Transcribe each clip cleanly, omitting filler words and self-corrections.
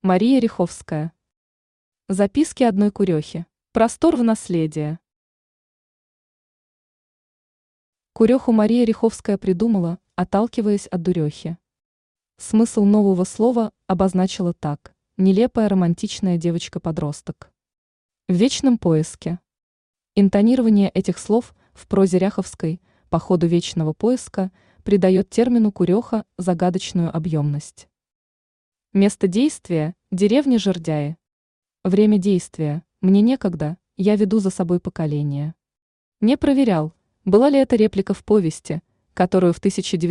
Мария Риховская. Записки одной курехи. Простор в наследие. Куреху Мария Риховская придумала, отталкиваясь от дурехи. Смысл нового слова обозначила так: нелепая романтичная девочка-подросток. В вечном поиске. Интонирование этих слов в прозе Ряховской по ходу вечного поиска придает термину «куреха» загадочную объемность. Место действия – деревня Жердяи. Время действия – мне некогда, я веду за собой поколение. Не проверял, была ли это реплика в повести, которую в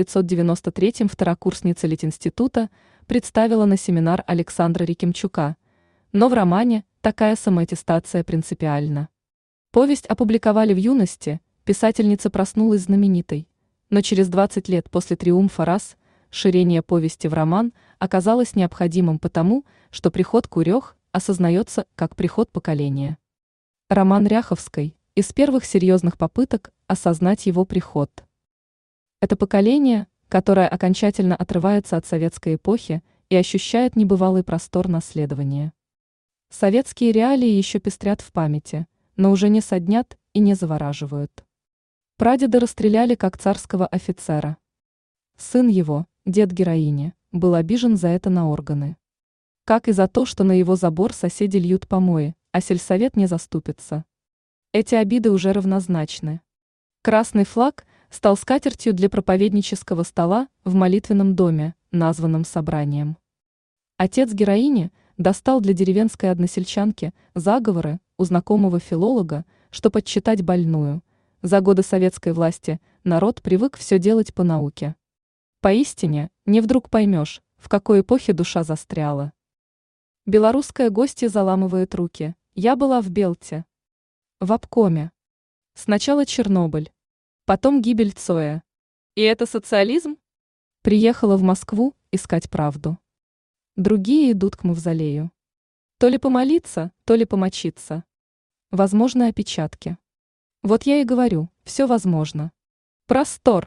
1993-м второкурсница Литинститута представила на семинар Александра Рикимчука, но в романе такая самоаттестация принципиальна. Повесть опубликовали в юности, писательница проснулась знаменитой, но через 20 лет после триумфа расширение повести в роман оказалось необходимым потому, что приход курех осознается как приход поколения. Роман Ряховской из первых серьезных попыток осознать его приход. Это поколение, которое окончательно отрывается от советской эпохи и ощущает небывалый простор наследования. Советские реалии еще пестрят в памяти, но уже не соднят и не завораживают. Прадеда расстреляли как царского офицера. Сын его, дед героини, был обижен за это на органы. Как и за то, что на его забор соседи льют помои, а сельсовет не заступится. Эти обиды уже равнозначны. Красный флаг стал скатертью для проповеднического стола в молитвенном доме, названном собранием. Отец героини достал для деревенской односельчанки заговоры у знакомого филолога, чтобы подчитать больную. За годы советской власти народ привык все делать по науке. Поистине, не вдруг поймешь, в какой эпохе душа застряла. Белорусская гостья заламывает руки. Я была в Белте. В обкоме. Сначала Чернобыль. Потом гибель Цоя. И это социализм? Приехала в Москву искать правду. Другие идут к мавзолею. То ли помолиться, то ли помочиться. Возможны опечатки. Вот я и говорю, все возможно. Простор.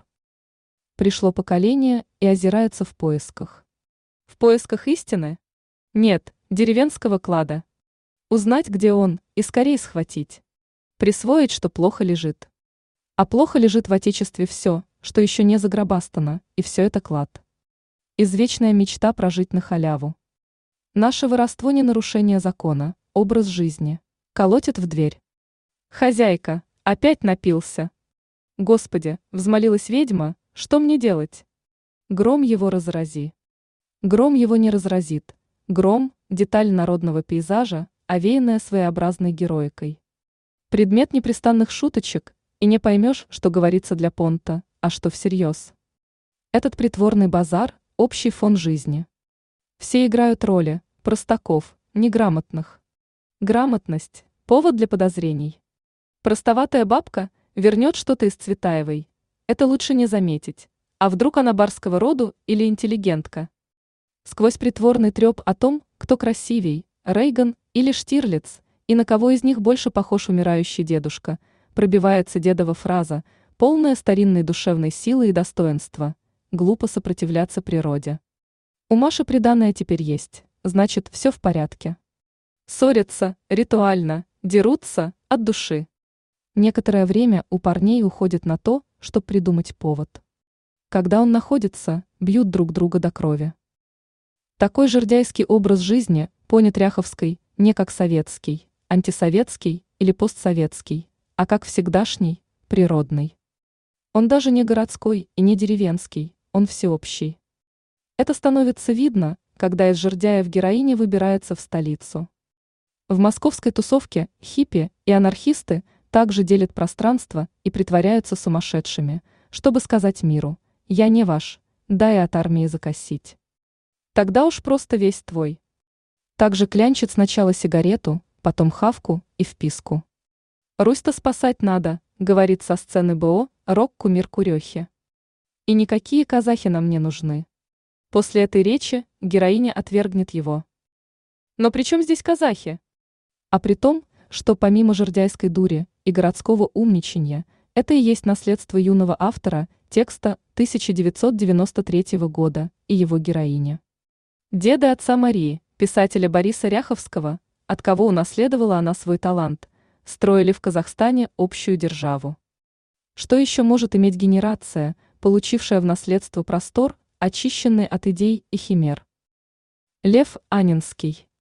Пришло поколение и озирается в поисках. В поисках истины? Нет, деревенского клада. Узнать, где он, и скорее схватить. Присвоить, что плохо лежит. А плохо лежит в Отечестве все, что еще не загробастано, и все это клад. Извечная мечта прожить на халяву. Наше воровство не нарушение закона, образ жизни. Колотит в дверь. Хозяйка, опять напился. Господи, взмолилась ведьма, что мне делать? Гром его разрази. Гром его не разразит. Гром – деталь народного пейзажа, овеянная своеобразной героикой. Предмет непрестанных шуточек, и не поймешь, что говорится для понта, а что всерьез. Этот притворный базар – общий фон жизни. Все играют роли, простаков, неграмотных. Грамотность – повод для подозрений. Простоватая бабка вернет что-то из Цветаевой. Это лучше не заметить. А вдруг она барского роду или интеллигентка? Сквозь притворный треп о том, кто красивей, Рейган или Штирлиц, и на кого из них больше похож умирающий дедушка, пробивается дедова фраза, полная старинной душевной силы и достоинства. Глупо сопротивляться природе. У Маши приданое теперь есть, значит, все в порядке. Ссорятся, ритуально, дерутся, от души. Некоторое время у парней уходит на то, чтобы придумать повод. Когда он находится, бьют друг друга до крови. Такой жердяйский образ жизни понят Ряховской не как советский, антисоветский или постсоветский, а как всегдашний, природный. Он даже не городской и не деревенский, он всеобщий. Это становится видно, когда из жердяев героиня выбирается в столицу. В московской тусовке хиппи и анархисты также делят пространство и притворяются сумасшедшими, чтобы сказать миру: «Я не ваш, дай от армии закосить». Тогда уж просто весь твой. Также клянчит сначала сигарету, потом хавку и вписку. «Русь-то спасать надо», говорит со сцены БО рок-кумир Курехи. «И никакие казахи нам не нужны». После этой речи героиня отвергнет его. Но при чем здесь казахи? А при том, что помимо жердяйской дури и городского умничанья, это и есть наследство юного автора текста 1993 года и его героини. Деды отца Марии, Писателя Бориса Ряховского, от кого унаследовала она свой талант, строили в Казахстане общую державу. Что еще может иметь генерация, получившая в наследство простор, очищенный от идей и химер? Лев Анинский.